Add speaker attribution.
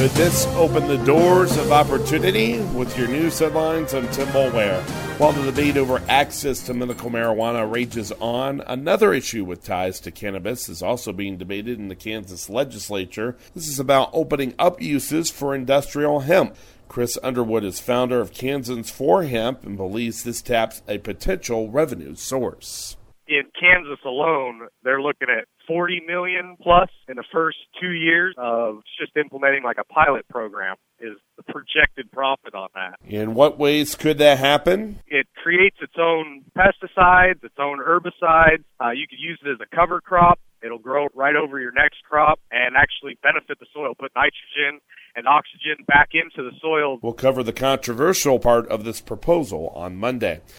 Speaker 1: Could this open the doors of opportunity? With your news headlines, I'm Tim Boulware. While the debate over access to medical marijuana rages on, another issue with ties to cannabis is also being debated in the Kansas legislature. This is about opening up uses for industrial hemp. Chris Underwood is founder of Kansans for Hemp and believes this taps a potential revenue source.
Speaker 2: In Kansas alone, they're looking at $40 million plus in the first 2 years of just implementing like a pilot program is the projected profit on that.
Speaker 1: In what ways could that happen?
Speaker 2: It creates its own pesticides, its own herbicides. You could use it as a cover crop. It'll grow right over your next crop and actually benefit the soil, put nitrogen and oxygen back into the soil.
Speaker 1: We'll cover the controversial part of this proposal on Monday.